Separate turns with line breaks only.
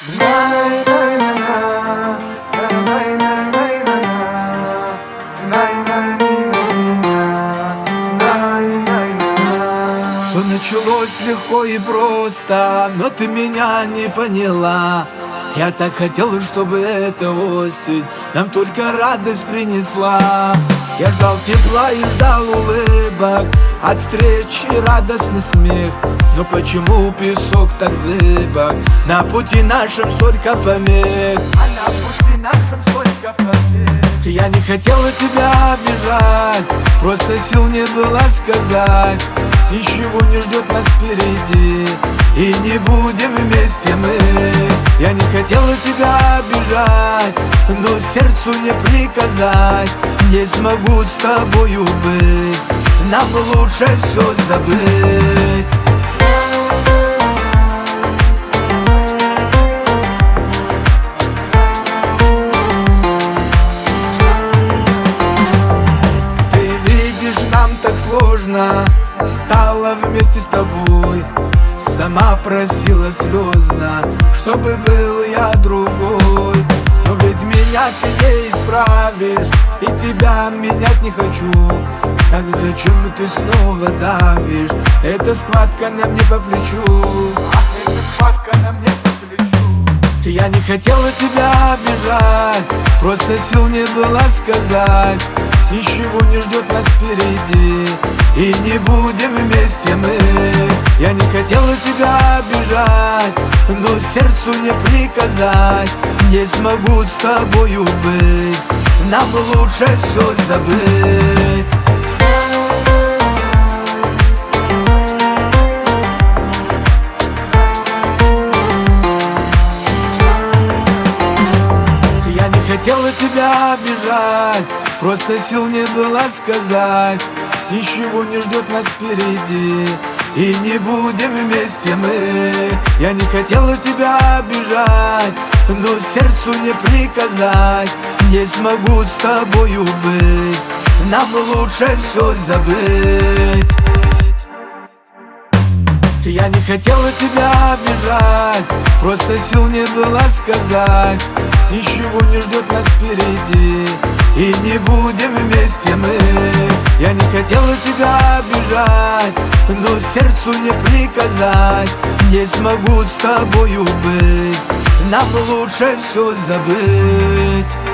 Все началось легко и просто, но ты меня не поняла. Я так хотел, чтобы эта осень нам только радость принесла. Я ждал тепла и ждал улыбок, от встречи радостный смех. Но почему песок так зыбок? На пути нашем столько помех, а на пути нашем столько помех. Я не хотела тебя обижать, просто сил не было сказать. Ничего не ждет нас впереди, и не будем вместе мы. Я не хотела тебя обижать, но сердцу не приказать. Не смогу с тобою быть, нам лучше все забыть. Ты видишь, нам так сложно стало вместе с тобой. Сама просила слезно, чтобы был я другой. Но ведь меня ты не исправишь, и тебя менять не хочу. Так зачем ты снова давишь? Эта схватка на мне по плечу. Ах, эта схватка на мне по плечу. Я не хотела тебя обижать, просто сил не было сказать. Ничего не ждет нас впереди, и не будем вместе мы. Я не хотела тебя обижать, но сердцу не приказать. Не смогу с тобою быть, нам лучше все забыть. Я не хотела тебя обижать, просто сил не было сказать. Ничего не ждет нас впереди, и не будем вместе мы. Я не хотела тебя обижать, но сердцу не приказать. Не смогу с тобою быть, нам лучше все забыть. Я не хотела тебя обижать, просто сил не было сказать. Ничего не ждет нас впереди, и не будем вместе мы. Я не хотела тебя обижать, но сердцу не приказать. Не смогу с тобою быть, нам лучше все забыть.